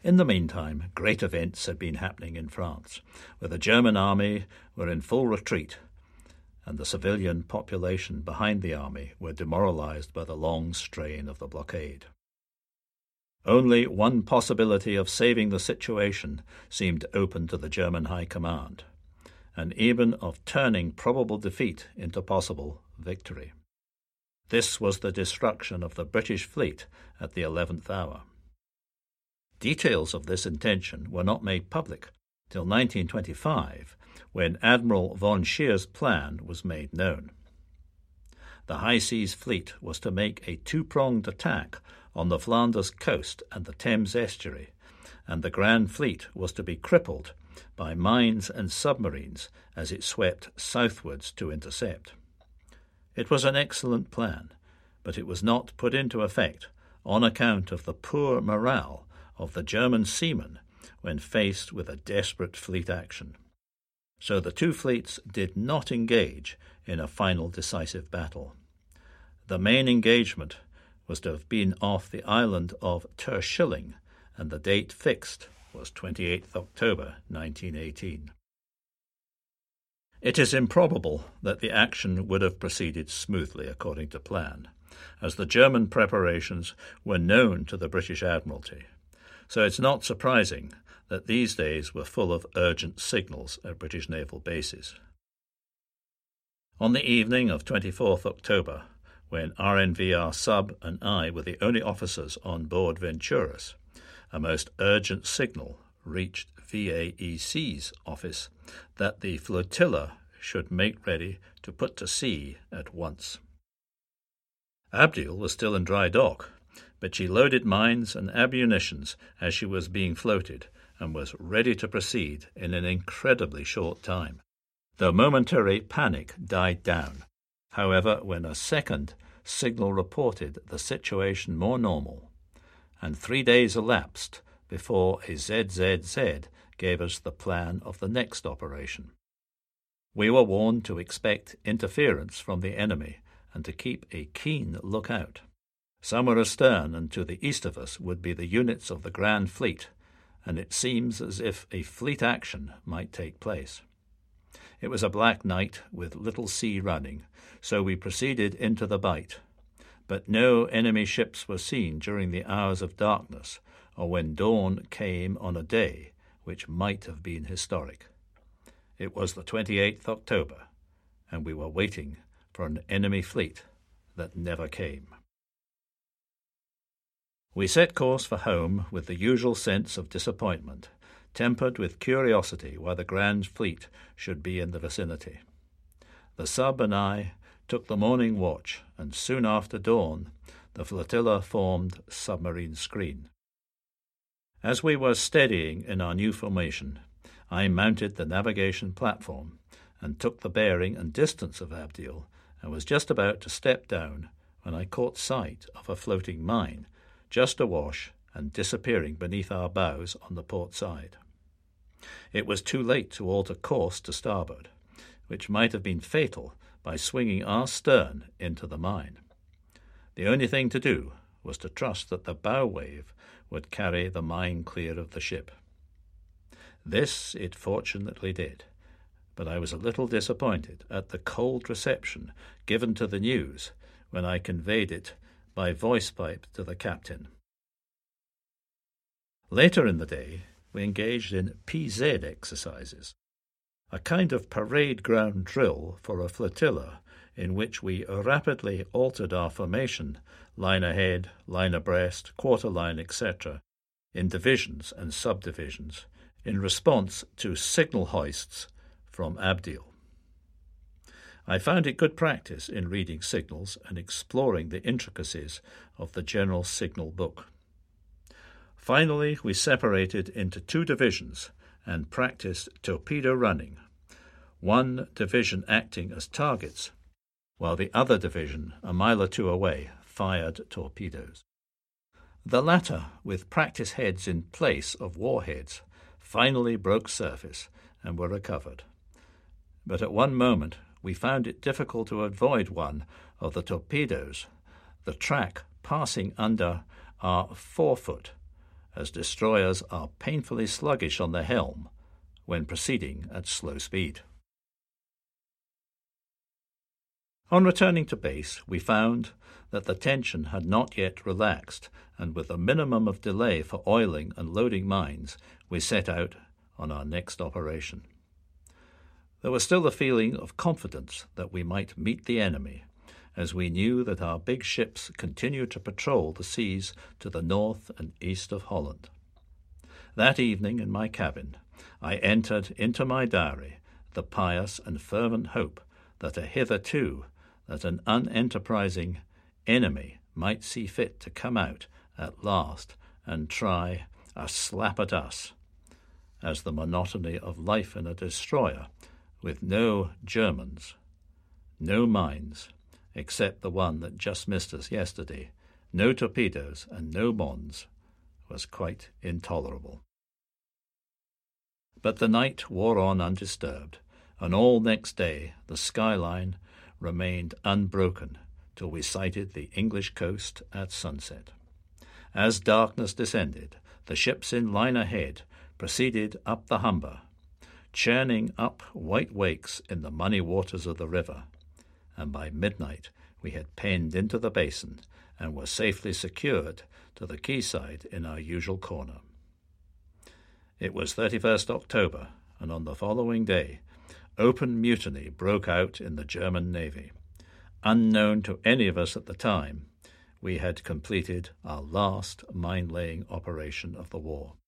In the meantime, great events had been happening in France, where the German army were in full retreat, and the civilian population behind the army were demoralized by the long strain of the blockade. Only one possibility of saving the situation seemed open to the German High Command, and even of turning probable defeat into possible victory. This was the destruction of the British fleet at the 11th hour. Details of this intention were not made public till 1925, when Admiral von Scheer's plan was made known. The High Seas Fleet was to make a two-pronged attack on the Flanders coast and the Thames estuary, and the Grand Fleet was to be crippled by mines and submarines as it swept southwards to intercept. It was an excellent plan, but it was not put into effect on account of the poor morale of the German seamen when faced with a desperate fleet action. So the two fleets did not engage in a final decisive battle. The main engagement was to have been off the island of Terschelling, and the date fixed was 28th October 1918. It is improbable that the action would have proceeded smoothly according to plan, as the German preparations were known to the British Admiralty. So it's not surprising that these days were full of urgent signals at British naval bases. On the evening of 24th October, when RNVR Sub and I were the only officers on board Venturus, a most urgent signal reached VAEC's office that the flotilla should make ready to put to sea at once. Abdiel was still in dry dock, but she loaded mines and ammunitions as she was being floated and was ready to proceed in an incredibly short time. The momentary panic died down, however, when a second signal reported the situation more normal, and 3 days elapsed before a ZZZ gave us the plan of the next operation. We were warned to expect interference from the enemy and to keep a keen lookout. Somewhere astern and to the east of us would be the units of the Grand Fleet, and it seems as if a fleet action might take place. It was a black night with little sea running, so we proceeded into the Bight, but no enemy ships were seen during the hours of darkness or when dawn came on a day which might have been historic. It was the 28th October, and we were waiting for an enemy fleet that never came. We set course for home with the usual sense of disappointment, tempered with curiosity why the Grand Fleet should be in the vicinity. The Sub and I took the morning watch, and soon after dawn the flotilla formed submarine screen. As we were steadying in our new formation, I mounted the navigation platform and took the bearing and distance of Abdiel, and was just about to step down when I caught sight of a floating mine just awash and disappearing beneath our bows on the port side. It was too late to alter course to starboard, which might have been fatal by swinging our stern into the mine. The only thing to do was to trust that the bow wave would carry the mine clear of the ship. This it fortunately did, but I was a little disappointed at the cold reception given to the news when I conveyed it by voice pipe to the captain. Later in the day, we engaged in PZ exercises, a kind of parade ground drill for a flotilla in which we rapidly altered our formation, line ahead, line abreast, quarter line, etc., in divisions and subdivisions, in response to signal hoists from Abdiel. I found it good practice in reading signals and exploring the intricacies of the General Signal Book. Finally, we separated into 2 divisions and practiced torpedo running, one division acting as targets, while the other division, a mile or 2 away, fired torpedoes. The latter, with practice heads in place of warheads, finally broke surface and were recovered. But at one moment we found it difficult to avoid one of the torpedoes, the track passing under our forefoot, as destroyers are painfully sluggish on the helm when proceeding at slow speed. On returning to base, we found that the tension had not yet relaxed, and with a minimum of delay for oiling and loading mines, we set out on our next operation. There was still a feeling of confidence that we might meet the enemy, as we knew that our big ships continued to patrol the seas to the north and east of Holland. That evening in my cabin, I entered into my diary the pious and fervent hope that an unenterprising enemy might see fit to come out at last and try a slap at us, as the monotony of life in a destroyer with no Germans, no mines, except the one that just missed us yesterday, no torpedoes and no bombs, was quite intolerable. But the night wore on undisturbed, and all next day the skyline remained unbroken till we sighted the English coast at sunset. As darkness descended, the ships in line ahead proceeded up the Humber, churning up white wakes in the muddy waters of the river, and by midnight we had penned into the basin and were safely secured to the quayside in our usual corner. It was 31st October, and on the following day open mutiny broke out in the German Navy. Unknown to any of us at the time, we had completed our last mine-laying operation of the war.